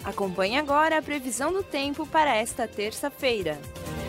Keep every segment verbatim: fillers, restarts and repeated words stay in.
Acompanhe agora a previsão do tempo para esta terça-feira.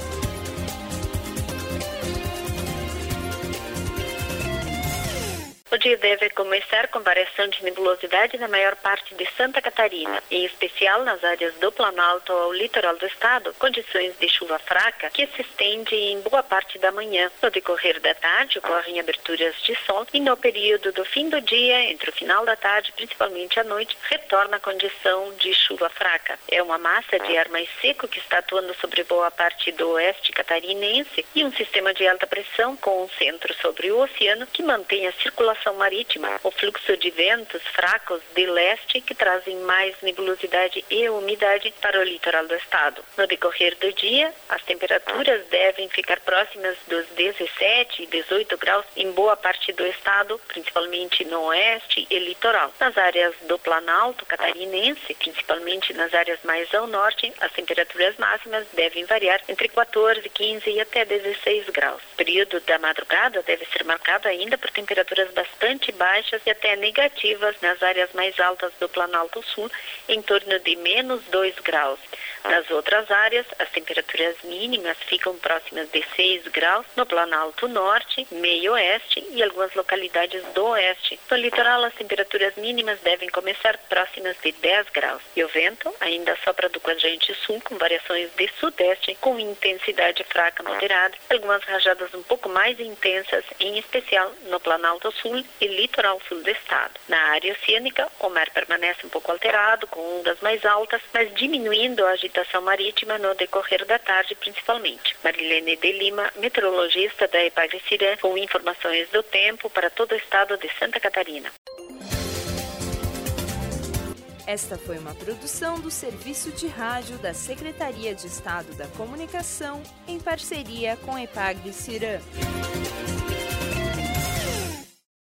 O dia deve começar com variação de nebulosidade na maior parte de Santa Catarina, em especial nas áreas do Planalto ao litoral do estado, condições de chuva fraca que se estende em boa parte da manhã. No decorrer da tarde ocorrem aberturas de sol e no período do fim do dia, entre o final da tarde, principalmente à noite, retorna a condição de chuva fraca. É uma massa de ar mais seco que está atuando sobre boa parte do oeste catarinense e um sistema de alta pressão com um centro sobre o oceano que mantém a circulação marítima, o fluxo de ventos fracos de leste que trazem mais nebulosidade e umidade para o litoral do estado. No decorrer do dia, as temperaturas devem ficar próximas dos dezessete e dezoito graus em boa parte do estado, principalmente no oeste e litoral. Nas áreas do Planalto catarinense, principalmente nas áreas mais ao norte, as temperaturas máximas devem variar entre quatorze, quinze e até dezesseis graus. O período da madrugada deve ser marcado ainda por temperaturas bastante baixas e até negativas nas áreas mais altas do Planalto Sul, em torno de menos dois graus. Nas outras áreas, as temperaturas mínimas ficam próximas de seis graus no Planalto Norte, meio oeste e algumas localidades do oeste. No litoral, as temperaturas mínimas devem começar próximas de dez graus. E o vento ainda sopra do quadrante sul com variações de sudeste com intensidade fraca moderada, algumas rajadas um pouco mais intensas, em especial no Planalto Sul e litoral sul do estado. Na área oceânica, o mar permanece um pouco alterado, com ondas mais altas, mas diminuindo a agitação marítima no decorrer da tarde, principalmente. Marilene de Lima, meteorologista da Epagre-Cirã, com informações do tempo para todo o estado de Santa Catarina. Esta foi uma produção do Serviço de Rádio da Secretaria de Estado da Comunicação, em parceria com Epagre-Cirã.